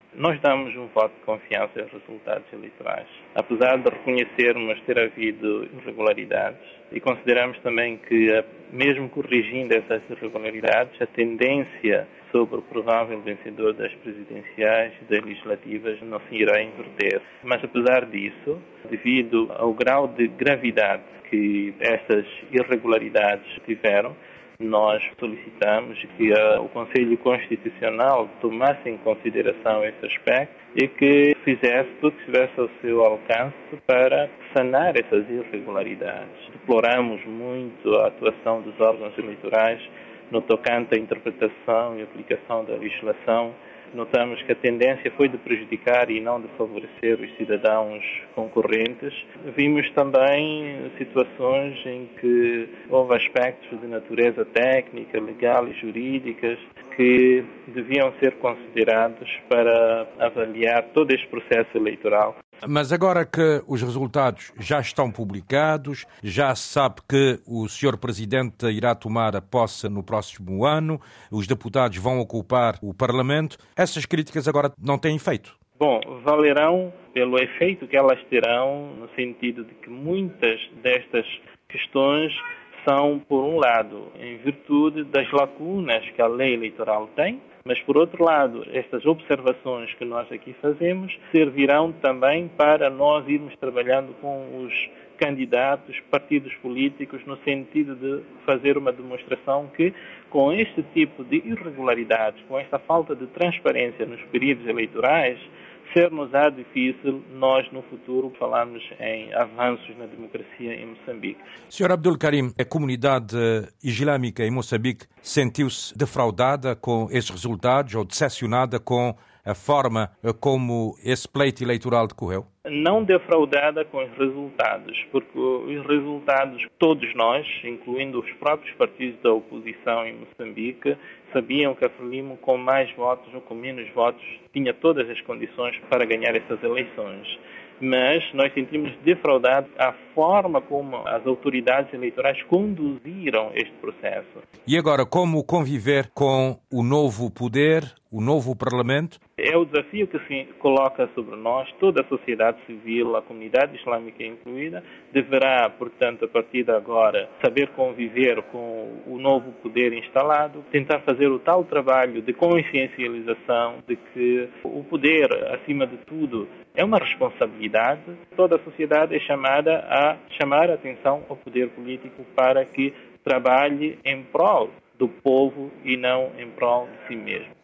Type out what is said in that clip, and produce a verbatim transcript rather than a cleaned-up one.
Nós damos um voto de confiança aos resultados eleitorais, apesar de reconhecermos ter havido irregularidades e consideramos também que, mesmo corrigindo essas irregularidades, a tendência sobre o provável vencedor das presidenciais e das legislativas não se irá inverter. Mas, apesar disso, devido ao grau de gravidade que essas irregularidades tiveram, nós solicitamos que a, o Conselho Constitucional tomasse em consideração esse aspecto e que fizesse tudo que estivesse ao seu alcance para sanar essas irregularidades. Deploramos muito a atuação dos órgãos eleitorais no tocante à interpretação e aplicação da legislação. Notamos que a tendência foi de prejudicar e não de favorecer os cidadãos concorrentes. Vimos também situações em que houve aspectos de natureza técnica, legal e jurídicas que deviam ser considerados para avaliar todo este processo eleitoral. Mas agora que os resultados já estão publicados, já se sabe que o senhor Presidente irá tomar a posse no próximo ano, os deputados vão ocupar o Parlamento, essas críticas agora não têm efeito? Bom, valerão pelo efeito que elas terão, no sentido de que muitas destas questões são, por um lado, em virtude das lacunas que a lei eleitoral tem, mas, por outro lado, estas observações que nós aqui fazemos servirão também para nós irmos trabalhando com os candidatos, partidos políticos, no sentido de fazer uma demonstração que, com este tipo de irregularidades, com esta falta de transparência nos períodos eleitorais, ser-nos-á difícil nós, no futuro, falarmos em avanços na democracia em Moçambique. senhor Abdul Karim, a comunidade islâmica em Moçambique sentiu-se defraudada com estes resultados ou decepcionada com a forma como esse pleito eleitoral decorreu? Não defraudada com os resultados, porque os resultados, todos nós, incluindo os próprios partidos da oposição em Moçambique, sabiam que a Frelimo, com mais votos ou com menos votos, tinha todas as condições para ganhar essas eleições. Mas nós sentimos defraudados a forma como as autoridades eleitorais conduziram este processo. E agora, como conviver com o novo poder, o novo Parlamento? É o desafio que se coloca sobre nós. Toda a sociedade civil, a comunidade islâmica incluída, deverá, portanto, a partir de agora, saber conviver com o novo poder instalado, tentar fazer o tal trabalho de consciencialização de que o poder, acima de tudo, é uma responsabilidade. Toda a sociedade é chamada a chamar a atenção ao poder político para que trabalhe em prol do povo e não em prol de si mesmo.